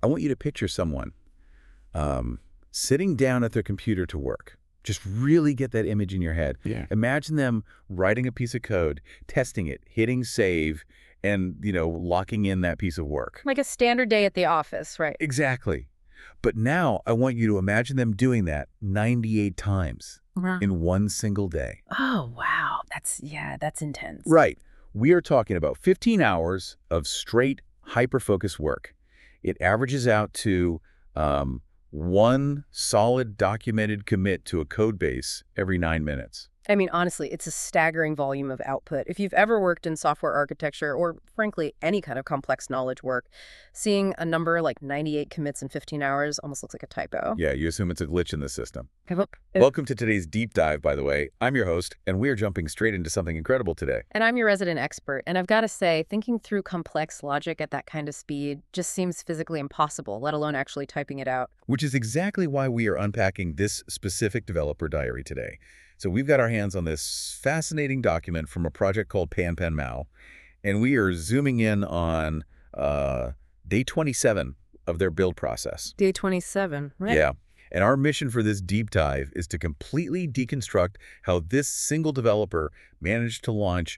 I want you to picture someone sitting down at their computer to work. Just really get that image in your head. Yeah. Imagine them writing a piece of code, testing it, hitting save, and, locking in that piece of work. Like a standard day at the office, right? Exactly. But now I want you to imagine them doing that 98 times in one single day. Oh, wow. That's intense. Right. We are talking about 15 hours of straight, hyper-focused work. It averages out to one solid documented commit to a code base every 9 minutes. I mean, honestly, it's a staggering volume of output. If you've ever worked in software architecture or, frankly, any kind of complex knowledge work, seeing a number like 98 commits in 15 hours almost looks like a typo. Yeah, you assume it's a glitch in the system. Okay, Welcome to today's deep dive, by the way. I'm your host, and we are jumping straight into something incredible today. And I'm your resident expert. And I've got to say, thinking through complex logic at that kind of speed just seems physically impossible, let alone actually typing it out. Which is exactly why we are unpacking this specific developer diary today. So we've got our hands on this fascinating document from a project called PanPanMao, and we are zooming in on day 27 of their build process. Day 27, right? Yeah. And our mission for this deep dive is to completely deconstruct how this single developer managed to launch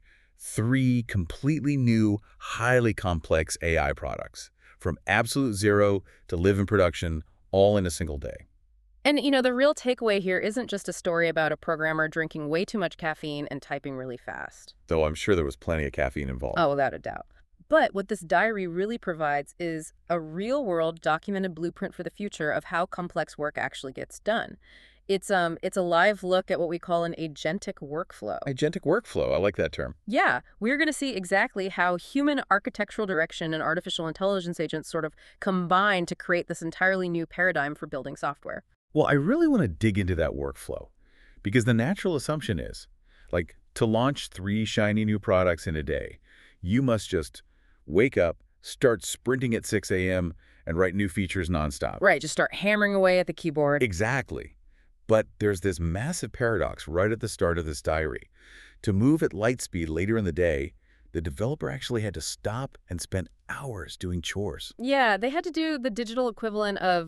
3 completely new, highly complex AI products, from absolute zero to live in production, all in a single day. And, the real takeaway here isn't just a story about a programmer drinking way too much caffeine and typing really fast. Though I'm sure there was plenty of caffeine involved. Oh, without a doubt. But what this diary really provides is a real-world documented blueprint for the future of how complex work actually gets done. It's a live look at what we call an agentic workflow. Agentic workflow, I like that term. Yeah, we're going to see exactly how human architectural direction and artificial intelligence agents sort of combine to create this entirely new paradigm for building software. Well, I really want to dig into that workflow because the natural assumption is, to launch 3 shiny new products in a day, you must just wake up, start sprinting at 6 a.m., and write new features nonstop. Right, just start hammering away at the keyboard. Exactly. But there's this massive paradox right at the start of this diary. To move at light speed later in the day, the developer actually had to stop and spend hours doing chores. Yeah, they had to do the digital equivalent of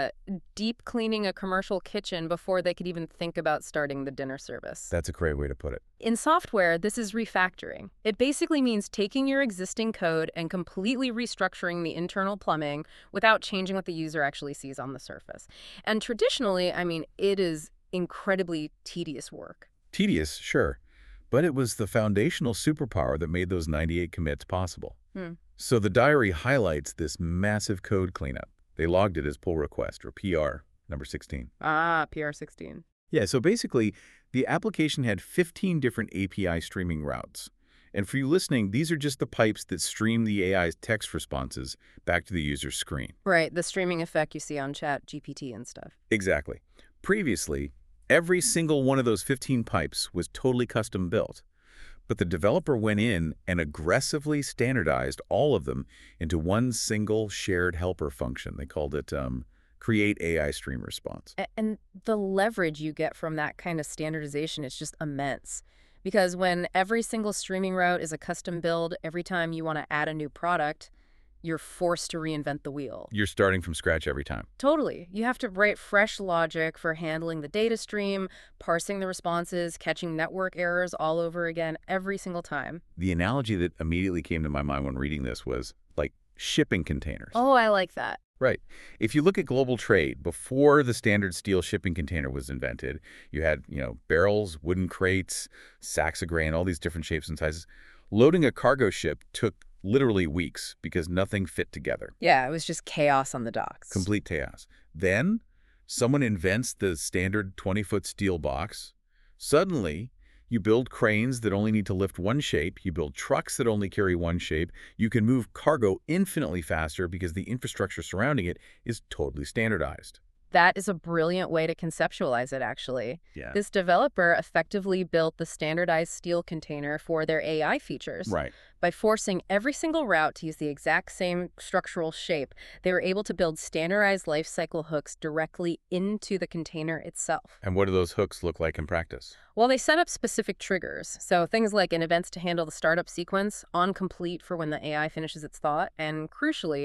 deep cleaning a commercial kitchen before they could even think about starting the dinner service. That's a great way to put it. In software, this is refactoring. It basically means taking your existing code and completely restructuring the internal plumbing without changing what the user actually sees on the surface. And traditionally, it is incredibly tedious work. Tedious, sure. But it was the foundational superpower that made those 98 commits possible. So the diary highlights this massive code cleanup. They logged it as pull request, or PR, number 16. Ah, PR 16. Yeah, so basically, the application had 15 different API streaming routes. And for you listening, these are just the pipes that stream the AI's text responses back to the user's screen. Right, the streaming effect you see on ChatGPT and stuff. Exactly. Previously, every single one of those 15 pipes was totally custom built. But the developer went in and aggressively standardized all of them into one single shared helper function. They called it Create AI Stream Response. And the leverage you get from that kind of standardization is just immense. Because when every single streaming route is a custom build, every time you want to add a new product, you're forced to reinvent the wheel. You're starting from scratch every time. Totally. You have to write fresh logic for handling the data stream, parsing the responses, catching network errors all over again every single time. The analogy that immediately came to my mind when reading this was like shipping containers. Oh, I like that. Right. If you look at global trade, before the standard steel shipping container was invented, you had, barrels, wooden crates, sacks of grain, all these different shapes and sizes. Loading a cargo ship took literally weeks because nothing fit together. Yeah, it was just chaos on the docks. Complete chaos. Then someone invents the standard 20-foot steel box. Suddenly, you build cranes that only need to lift one shape. You build trucks that only carry one shape. You can move cargo infinitely faster because the infrastructure surrounding it is totally standardized. That is a brilliant way to conceptualize it, actually. Yeah. This developer effectively built the standardized steel container for their AI features. Right. By forcing every single route to use the exact same structural shape, they were able to build standardized lifecycle hooks directly into the container itself. And what do those hooks look like in practice? Well, they set up specific triggers. So things like an events to handle the startup sequence, on complete for when the AI finishes its thought, and crucially,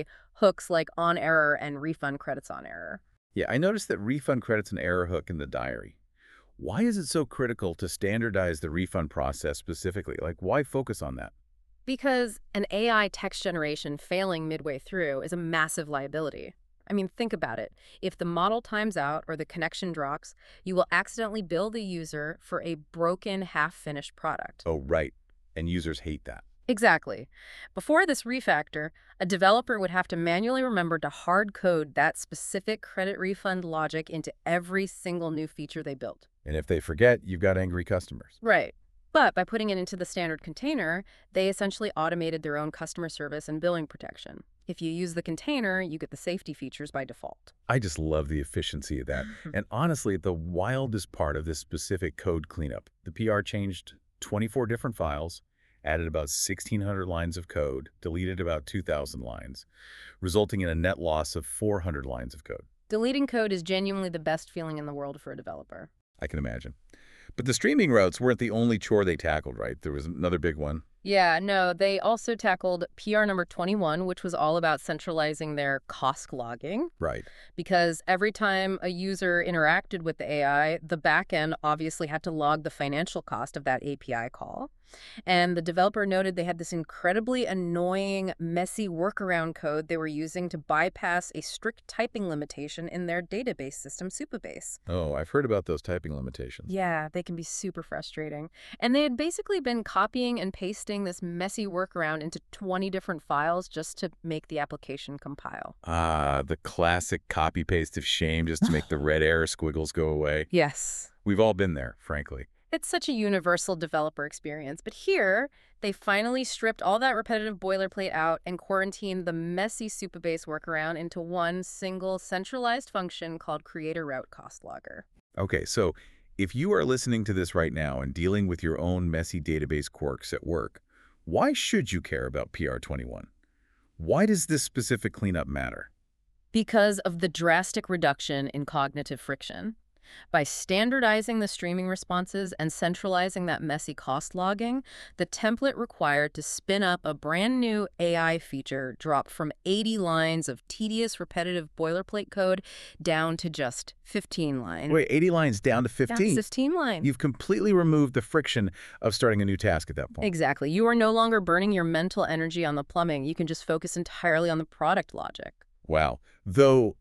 hooks like on error and refund credits on error. Yeah, I noticed that refund credits an error hook in the diary. Why is it so critical to standardize the refund process specifically? Like, why focus on that? Because an AI text generation failing midway through is a massive liability. I mean, think about it. If the model times out or the connection drops, you will accidentally bill the user for a broken, half-finished product. Oh, right. And users hate that. Exactly. Before this refactor, a developer would have to manually remember to hard code that specific credit refund logic into every single new feature they built. And if they forget, you've got angry customers. Right. But by putting it into the standard container, they essentially automated their own customer service and billing protection. If you use the container, you get the safety features by default. I just love the efficiency of that. And honestly, the wildest part of this specific code cleanup, the PR changed 24 different files, added about 1,600 lines of code, deleted about 2,000 lines, resulting in a net loss of 400 lines of code. Deleting code is genuinely the best feeling in the world for a developer. I can imagine. But the streaming routes weren't the only chore they tackled, right? There was another big one. Yeah, no, they also tackled PR number 21, which was all about centralizing their cost logging. Right. Because every time a user interacted with the AI, the backend obviously had to log the financial cost of that API call. And the developer noted they had this incredibly annoying, messy workaround code they were using to bypass a strict typing limitation in their database system, Supabase. Oh, I've heard about those typing limitations. Yeah, they can be super frustrating. And they had basically been copying and pasting this messy workaround into 20 different files just to make the application compile. Ah, the classic copy-paste of shame just to make the red error squiggles go away. Yes. We've all been there, frankly. It's such a universal developer experience, but here, they finally stripped all that repetitive boilerplate out and quarantined the messy Supabase workaround into one single centralized function called Creator Route Cost Logger. Okay, so if you are listening to this right now and dealing with your own messy database quirks at work, why should you care about PR21? Why does this specific cleanup matter? Because of the drastic reduction in cognitive friction. By standardizing the streaming responses and centralizing that messy cost logging, the template required to spin up a brand new AI feature dropped from 80 lines of tedious, repetitive boilerplate code down to just 15 lines. Wait, 80 lines down to Down 15? to 15 lines. You've completely removed the friction of starting a new task at that point. Exactly. You are no longer burning your mental energy on the plumbing. You can just focus entirely on the product logic. Wow. Though,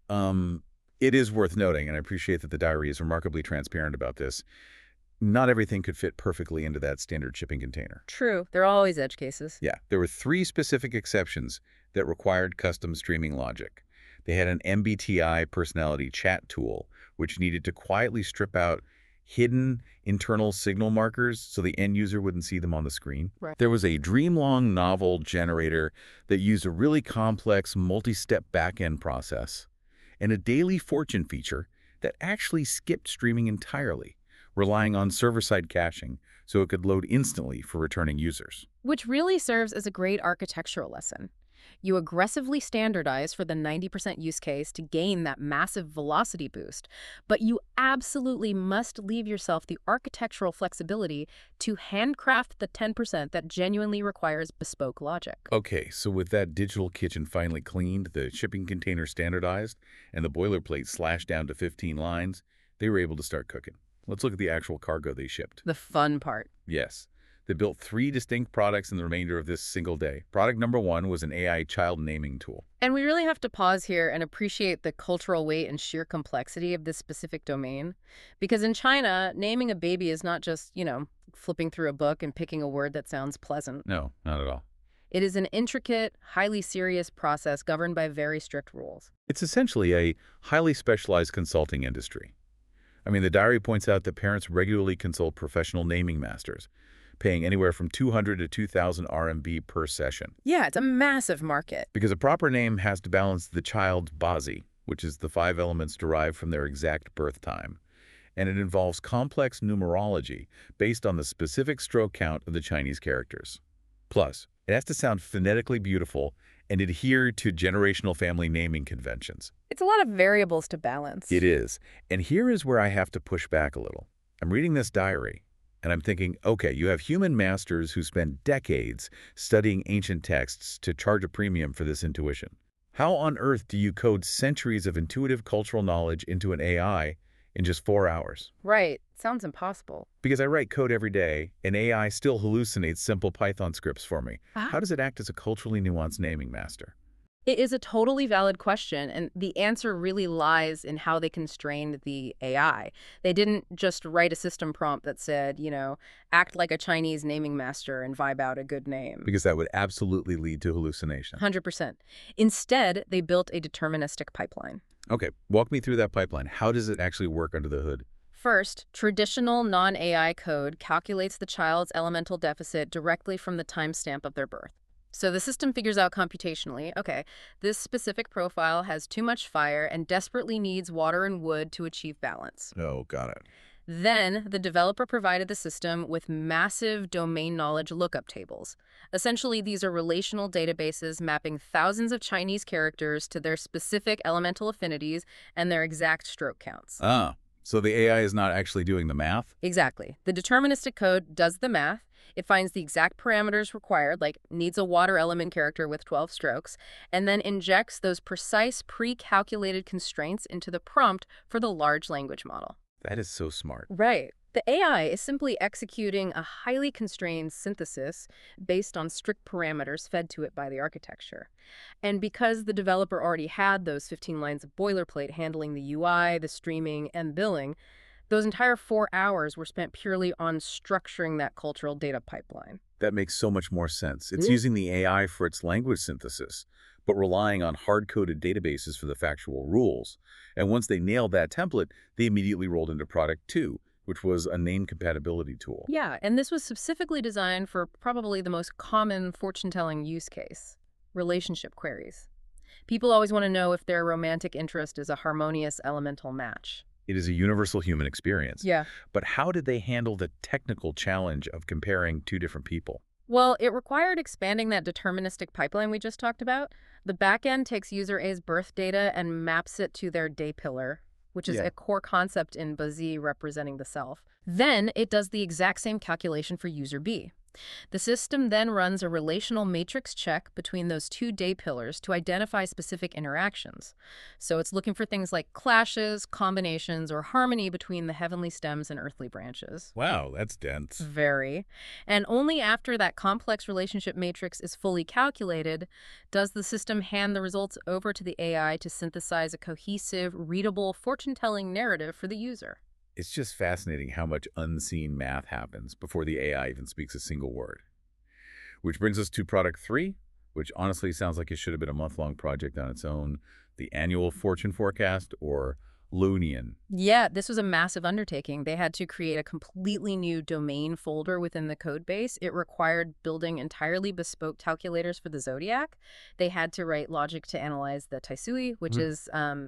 it is worth noting, and I appreciate that the diary is remarkably transparent about this, not everything could fit perfectly into that standard shipping container. True. There are always edge cases. Yeah, there were 3 specific exceptions that required custom streaming logic. They had an MBTI personality chat tool, which needed to quietly strip out hidden internal signal markers so the end user wouldn't see them on the screen. Right. There was a Dreamlong novel generator that used a really complex multi-step back-end process, and a daily fortune feature that actually skipped streaming entirely, relying on server-side caching so it could load instantly for returning users. Which really serves as a great architectural lesson. You aggressively standardize for the 90% use case to gain that massive velocity boost, but you absolutely must leave yourself the architectural flexibility to handcraft the 10% that genuinely requires bespoke logic. Okay, so with that digital kitchen finally cleaned, the shipping container standardized, and the boilerplate slashed down to 15 lines, they were able to start cooking. Let's look at the actual cargo they shipped. The fun part. Yes. They built 3 distinct products in the remainder of this single day. Product number 1 was an AI child naming tool. And we really have to pause here and appreciate the cultural weight and sheer complexity of this specific domain. Because in China, naming a baby is not just, flipping through a book and picking a word that sounds pleasant. No, not at all. It is an intricate, highly serious process governed by very strict rules. It's essentially a highly specialized consulting industry. I mean, the diary points out that parents regularly consult professional naming masters, paying anywhere from 200 to 2,000 RMB per session. Yeah, it's a massive market. Because a proper name has to balance the child's bazi, which is the 5 elements derived from their exact birth time. And it involves complex numerology based on the specific stroke count of the Chinese characters. Plus, it has to sound phonetically beautiful and adhere to generational family naming conventions. It's a lot of variables to balance. It is. And here is where I have to push back a little. I'm reading this diary, and I'm thinking, okay, you have human masters who spend decades studying ancient texts to charge a premium for this intuition. How on earth do you code centuries of intuitive cultural knowledge into an AI in just 4 hours? Right. Sounds impossible. Because I write code every day, and AI still hallucinates simple Python scripts for me. Ah. How does it act as a culturally nuanced naming master? It is a totally valid question, and the answer really lies in how they constrained the AI. They didn't just write a system prompt that said, act like a Chinese naming master and vibe out a good name. Because that would absolutely lead to hallucination. 100%. Instead, they built a deterministic pipeline. Okay, walk me through that pipeline. How does it actually work under the hood? First, traditional non-AI code calculates the child's elemental deficit directly from the timestamp of their birth. So the system figures out computationally, okay, this specific profile has too much fire and desperately needs water and wood to achieve balance. Oh, got it. Then the developer provided the system with massive domain knowledge lookup tables. Essentially, these are relational databases mapping thousands of Chinese characters to their specific elemental affinities and their exact stroke counts. Ah, so the AI is not actually doing the math? Exactly. The deterministic code does the math. It finds the exact parameters required, like needs a water element character with 12 strokes, and then injects those precise pre-calculated constraints into the prompt for the large language model. That is so smart. Right. The AI is simply executing a highly constrained synthesis based on strict parameters fed to it by the architecture. And because the developer already had those 15 lines of boilerplate handling the UI, the streaming, and billing, those entire 4 hours were spent purely on structuring that cultural data pipeline. That makes so much more sense. It's using the AI for its language synthesis, but relying on hard-coded databases for the factual rules. And once they nailed that template, they immediately rolled into Product 2, which was a name compatibility tool. Yeah, and this was specifically designed for probably the most common fortune-telling use case, relationship queries. People always want to know if their romantic interest is a harmonious elemental match. It is a universal human experience. Yeah. But how did they handle the technical challenge of comparing two different people? Well, it required expanding that deterministic pipeline we just talked about. The backend takes user A's birth data and maps it to their day pillar, which is Yeah. a core concept in BAZI representing the self. Then it does the exact same calculation for user B. The system then runs a relational matrix check between those two day pillars to identify specific interactions. So it's looking for things like clashes, combinations, or harmony between the heavenly stems and earthly branches. Wow, that's dense. Very. And only after that complex relationship matrix is fully calculated does the system hand the results over to the AI to synthesize a cohesive, readable, fortune-telling narrative for the user. It's just fascinating how much unseen math happens before the AI even speaks a single word. Which brings us to Product 3, which honestly sounds like it should have been a month-long project on its own. The Annual Fortune Forecast, or Lunian. Yeah, this was a massive undertaking. They had to create a completely new domain folder within the code base. It required building entirely bespoke calculators for the zodiac. They had to write logic to analyze the Taisui, which is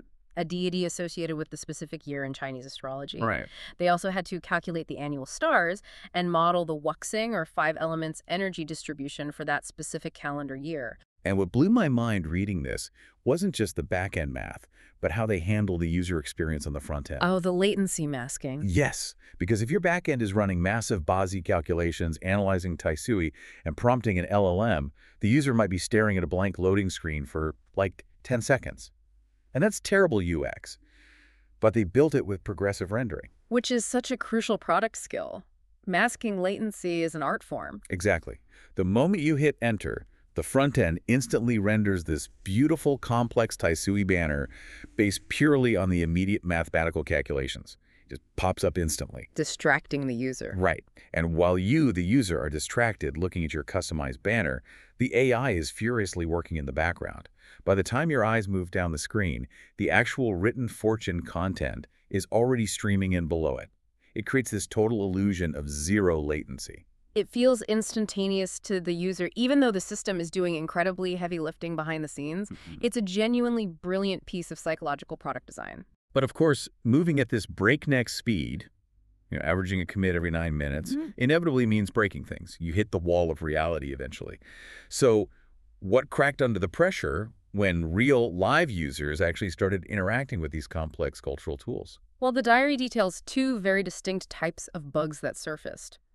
a deity associated with the specific year in Chinese astrology. Right. They also had to calculate the annual stars and model the wuxing, or 5 elements energy distribution for that specific calendar year. And what blew my mind reading this wasn't just the back-end math, but how they handle the user experience on the front end. Oh, the latency masking. Yes, because if your back-end is running massive BASI calculations, analyzing Taisui, and prompting an LLM, the user might be staring at a blank loading screen for, like, 10 seconds. And that's terrible UX. But they built it with progressive rendering. Which is such a crucial product skill. Masking latency is an art form. Exactly. The moment you hit enter, the front end instantly renders this beautiful, complex Taisui banner based purely on the immediate mathematical calculations. It just pops up instantly. Distracting the user. Right. And while you, the user, are distracted looking at your customized banner, the AI is furiously working in the background. By the time your eyes move down the screen, the actual written fortune content is already streaming in below it. It creates this total illusion of zero latency. It feels instantaneous to the user, even though the system is doing incredibly heavy lifting behind the scenes. It's a genuinely brilliant piece of psychological product design. But of course, moving at this breakneck speed, averaging a commit every 9 minutes, inevitably means breaking things. You hit the wall of reality eventually. So what cracked under the pressure when real live users actually started interacting with these complex cultural tools? Well, the diary details 2 very distinct types of bugs that surfaced.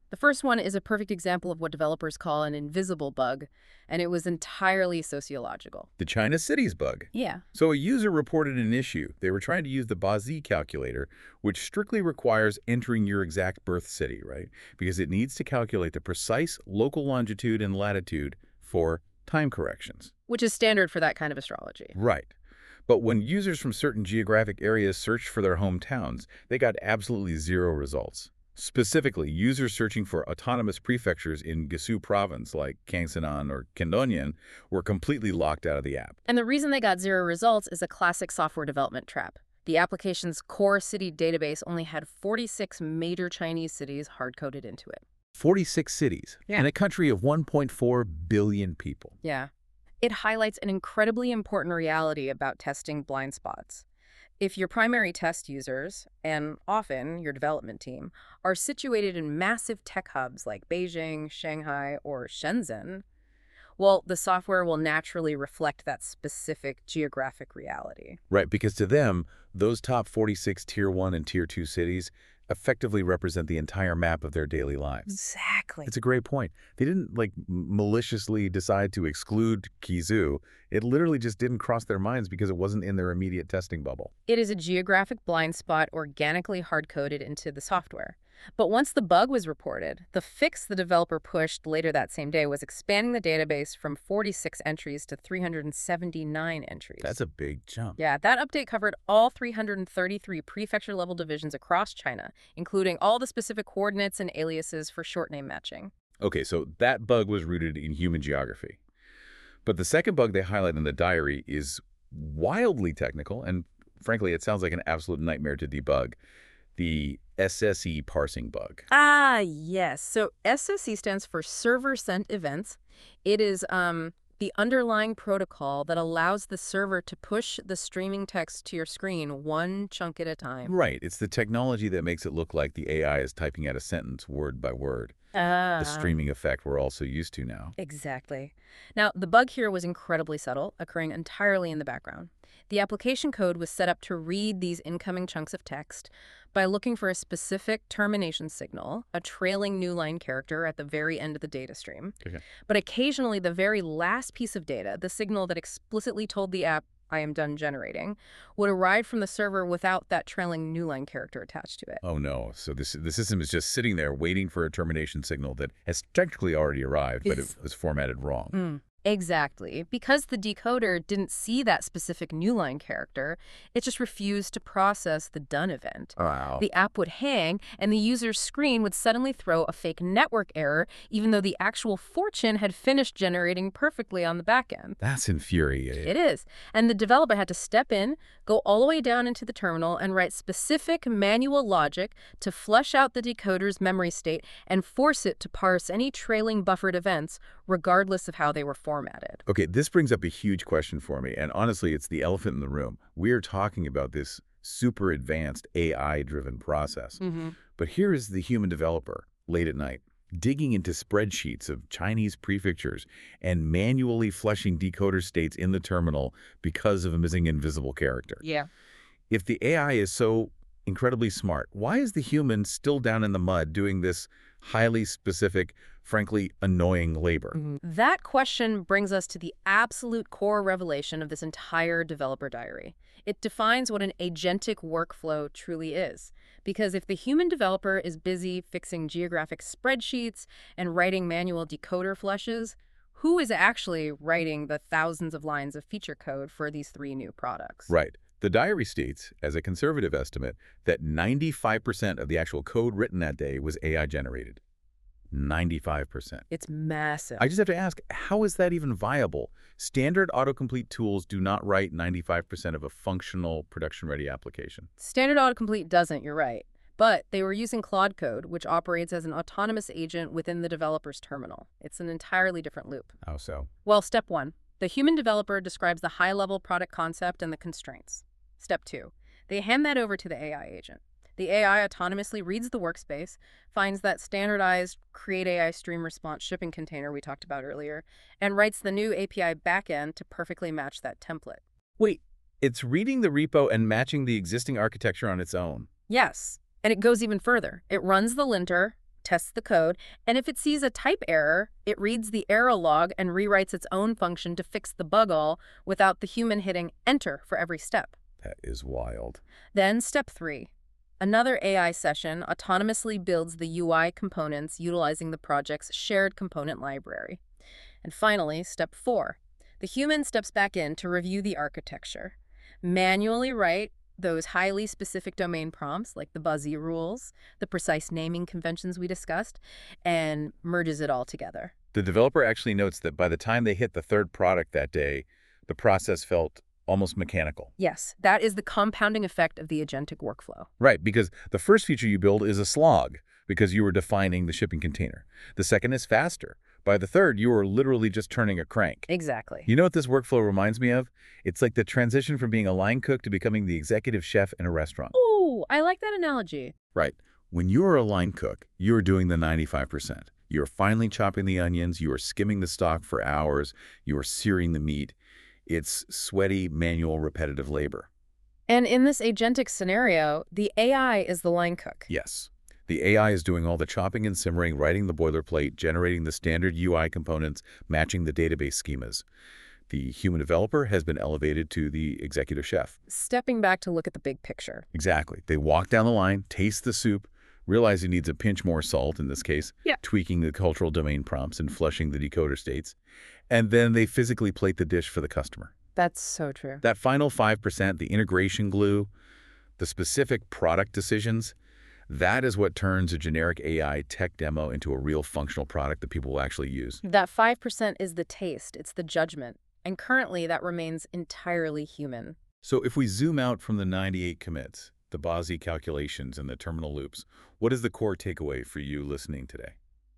The first one is a perfect example of what developers call an invisible bug, and it was entirely sociological. The China cities bug. Yeah. So a user reported an issue. They were trying to use the Bazi calculator, which strictly requires entering your exact birth city, right? Because it needs to calculate the precise local longitude and latitude for time corrections. Which is standard for that kind of astrology. Right. But when users from certain geographic areas searched for their hometowns, they got absolutely zero results. Specifically, users searching for autonomous prefectures in Gansu province like Gangsanan or Kendonyan were completely locked out of the app. And the reason they got zero results is a classic software development trap. The application's core city database only had 46 major Chinese cities hard-coded into it. 46 cities in a country of 1.4 billion people. Yeah. It highlights an incredibly important reality about testing blind spots. If your primary test users, and often your development team, are situated in massive tech hubs like Beijing, Shanghai, or Shenzhen, well, the software will naturally reflect that specific geographic reality. Right, because to them, those top 46 Tier 1 and Tier 2 cities effectively represent the entire map of their daily lives. Exactly. It's a great point. They didn't, maliciously decide to exclude Kizu. It literally just didn't cross their minds because it wasn't in their immediate testing bubble. It is a geographic blind spot organically hard-coded into the software. But once the bug was reported, the fix the developer pushed later that same day was expanding the database from 46 entries to 379 entries. That's a big jump. Yeah, that update covered all 333 prefecture-level divisions across China, including all the specific coordinates and aliases for short name matching. Okay, so that bug was rooted in human geography. But the second bug they highlight in the diary is wildly technical, and frankly, it sounds like an absolute nightmare to debug. The SSE parsing bug. Ah, yes. So SSE stands for Server Sent Events. It is the underlying protocol that allows the server to push the streaming text to your screen one chunk at a time. Right. It's the technology that makes it look like the AI is typing out a sentence word by word. The streaming effect we're all so used to now. Exactly. Now, the bug here was incredibly subtle, occurring entirely in the background. The application code was set up to read these incoming chunks of text by looking for a specific termination signal, a trailing new line character at the very end of the data stream. Okay. But occasionally, the very last piece of data, the signal that explicitly told the app, I am done generating, would arrive from the server without that trailing new line character attached to it. Oh, no. So the system is just sitting there waiting for a termination signal that has technically already arrived, but it was formatted wrong. Exactly. Because the decoder didn't see that specific new line character, it just refused to process the done event. Wow. The app would hang, and the user's screen would suddenly throw a fake network error, even though the actual fortune had finished generating perfectly on the back end. That's infuriating. It is. And the developer had to step in, go all the way down into the terminal, and write specific manual logic to flush out the decoder's memory state and force it to parse any trailing buffered events, regardless of how they were formatted. Okay, this brings up a huge question for me, and honestly, it's the elephant in the room. We're talking about this super advanced AI-driven process. But here is the human developer, late at night, digging into spreadsheets of Chinese prefectures and manually flushing decoder states in the terminal because of a missing invisible character. Yeah. If the AI is so incredibly smart, why is the human still down in the mud doing this highly specific, frankly, annoying labor? That question brings us to the absolute core revelation of this entire developer diary. It defines what an agentic workflow truly is. Because if the human developer is busy fixing geographic spreadsheets and writing manual decoder flushes, who is actually writing the thousands of lines of feature code for these 3 new products? Right. The diary states, as a conservative estimate, that 95% of the actual code written that day was AI-generated. 95%. It's massive. I just have to ask, how is that even viable? Standard autocomplete tools do not write 95% of a functional production-ready application. Standard autocomplete doesn't, you're right. But they were using Claude Code, which operates as an autonomous agent within the developer's terminal. It's an entirely different loop. How so? Well, step 1. The human developer describes the high-level product concept and the constraints. Step 2. They hand that over to the AI agent. The AI autonomously reads the workspace, finds that standardized Create AI Stream Response shipping container we talked about earlier, and writes the new API backend to perfectly match that template. Wait, it's reading the repo and matching the existing architecture on its own? Yes, and it goes even further. It runs the linter, tests the code, and if it sees a type error, it reads the error log and rewrites its own function to fix the bug all without the human hitting enter for every step. That is wild. Then step 3. Another AI session autonomously builds the UI components utilizing the project's shared component library. And finally, step 4. The human steps back in to review the architecture, manually write those highly specific domain prompts like the Buzzy rules, the precise naming conventions we discussed, and merges it all together. The developer actually notes that by the time they hit the third product that day, the process felt almost mechanical. Yes, that is the compounding effect of the agentic workflow. Right, because the first feature you build is a slog, because you were defining the shipping container. The second is faster. By the third, you are literally just turning a crank. Exactly. You know what this workflow reminds me of? It's like the transition from being a line cook to becoming the executive chef in a restaurant. Ooh, I like that analogy. Right. When you are a line cook, you are doing the 95%. You are finely chopping the onions, you are skimming the stock for hours, you are searing the meat. It's sweaty, manual, repetitive labor. And in this agentic scenario, the AI is the line cook. Yes. The AI is doing all the chopping and simmering, writing the boilerplate, generating the standard UI components, matching the database schemas. The human developer has been elevated to the executive chef. Stepping back to look at the big picture. Exactly. They walk down the line, taste the soup, realize it needs a pinch more salt in this case, tweaking the cultural domain prompts and flushing the decoder states, and then they physically plate the dish for the customer. That's so true. That final 5%, the integration glue, the specific product decisions, that is what turns a generic AI tech demo into a real functional product that people will actually use. That 5% is the taste, it's the judgment. And currently, that remains entirely human. So if we zoom out from the 98 commits, the BASI calculations and the terminal loops, what is the core takeaway for you listening today?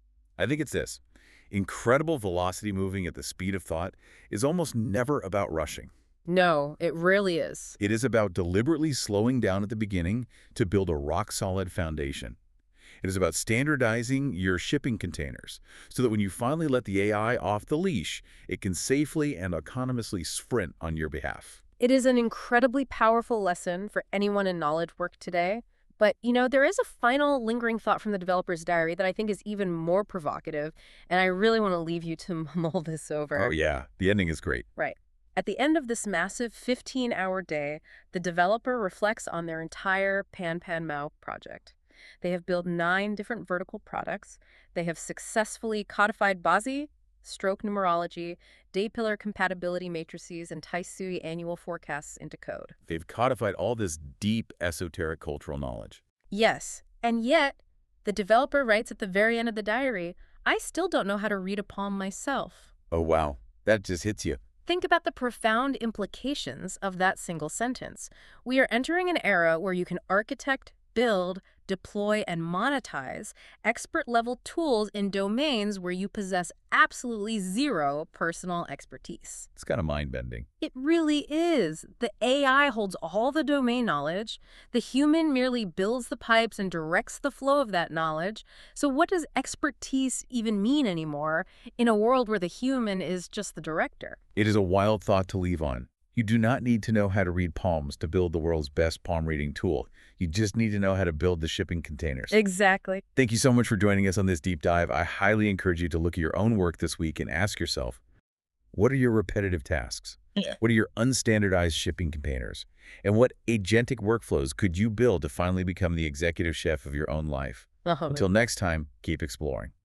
I think it's this. Incredible velocity moving at the speed of thought is almost never about rushing. No, it really is. It is about deliberately slowing down at the beginning to build a rock-solid foundation. It is about standardizing your shipping containers so that when you finally let the AI off the leash, it can safely and autonomously sprint on your behalf. It is an incredibly powerful lesson for anyone in knowledge work today. But, there is a final lingering thought from the developer's diary that I think is even more provocative, and I really want to leave you to mull this over. Oh, yeah. The ending is great. Right. At the end of this massive 15-hour day, the developer reflects on their entire PanPanMao project. They have built 9 different vertical products. They have successfully codified BASI, stroke numerology, day pillar compatibility matrices, and Tai-Sui annual forecasts into code. They've codified all this deep, esoteric cultural knowledge. Yes, and yet, the developer writes at the very end of the diary, I still don't know how to read a palm myself. Oh, wow. That just hits you. Think about the profound implications of that single sentence. We are entering an era where you can architect, build, deploy, and monetize expert-level tools in domains where you possess absolutely zero personal expertise. It's kind of mind-bending. It really is. The AI holds all the domain knowledge. The human merely builds the pipes and directs the flow of that knowledge. So what does expertise even mean anymore in a world where the human is just the director? It is a wild thought to leave on. You do not need to know how to read palms to build the world's best palm reading tool. You just need to know how to build the shipping containers. Exactly. Thank you so much for joining us on this deep dive. I highly encourage you to look at your own work this week and ask yourself, what are your repetitive tasks? What are your unstandardized shipping containers? And what agentic workflows could you build to finally become the executive chef of your own life? Until next time, keep exploring.